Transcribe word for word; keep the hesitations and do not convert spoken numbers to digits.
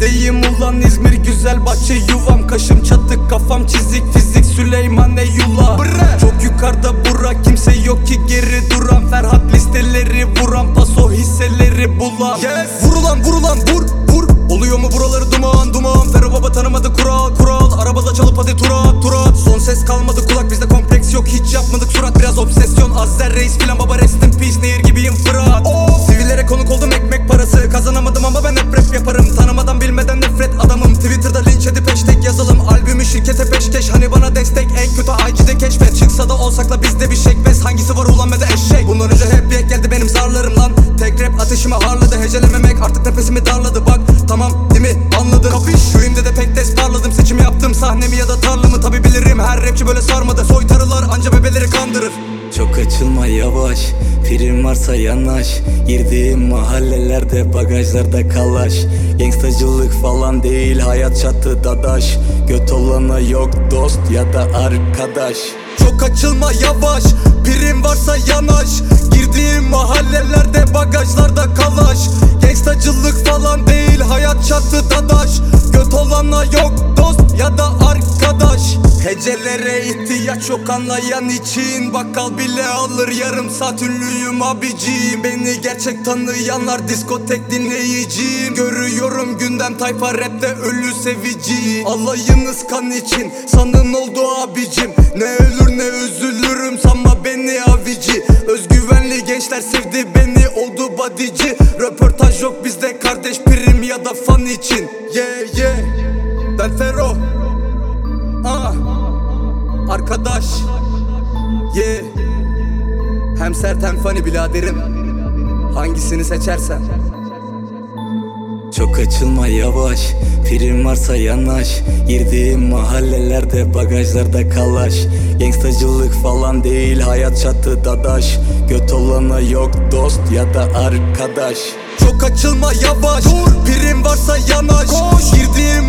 İzmir'deyim ulan İzmir güzel bahçe yuvam. Kaşım çatık kafam çizik fizik Süleyman Eyvallah. Çok yukarıda Burak kimse yok ki geri duran. Ferhat listeleri vuran paso hisseleri bulan. Yes. Vurulan vurulan vur vur. Oluyor mu buraları duman duman. Ferro baba tanımadı kural kural. Arabada çalıp hadi turat turat. Son ses kalmadı kulak bizde kompleks yok. Hiç yapmadık surat biraz obsesyon. Azzer reis filan baba rest in peace. Nehir gibiyim Fırat. Oh. Sivillere konuk oldum ekmek parası. Kazanamadım ama ben hep rap yaparım. Tanımadan bilmeden nefret adamım. Twitter'da linç edip hashtag yazalım. Albümü şirkete peşkeş. Hani bana destek en kötü I G'de keşfet. Çıksa da olsakla bizde bir şekbez. Hangisi var ulan ve de eşek. Bundan önce hep bir ek geldi benim zarlarım lan. Tek rap ateşimi harladı. Hecelememek artık nefesimi darladı. Bak tamam değil mi anladın. Kapış. Şu imde de pek des parladım. Seçim yaptım sahnemi ya da tarlamı. Tabi bilirim her rapçi böyle sarmadı. Soytarılar anca bebeleri kandırır. Çok açılma yavaş, prim varsa yanaş. Girdiğim mahallelerde bagajlarda kalaş. Gangstacılık falan değil hayat çatı dadaş. Göt olana yok dost ya da arkadaş. Çok açılma yavaş, prim varsa yanaş. Girdiğim mahallelerde bagajlarda kalaş. Gangstacılık falan değil hayat çatı dadaş. Göt olana yok dost ya da arkadaş. Hecelere ihtiyaç yok anlayan için. Bakkal bile alır yarım saat ünlüyüm abicim. Beni gerçek tanıyanlar diskotek dinleyicim. Görüyorum gündem tayfa rapte ölü sevici. Alayınız kan için sanın oldu abicim. Ne ölür ne üzülürüm sanma beni avici. Özgüvenli gençler sevdi beni oldu badici. Röportaj yok bizde kardeş prim ya da fan için. Yeah yeah ben Fero. Ah arkadaş. Yeah. Hem sert hem funny biraderim. Hangisini seçersen. Çok açılma yavaş, prim varsa yanaş. Girdiğim mahallelerde bagajlarda kalaş. Gangstacılık falan değil hayat çatı dadaş. Göt olana yok dost ya da arkadaş. Çok açılma yavaş, dur. Prim varsa yanaş. Koş. Girdiğim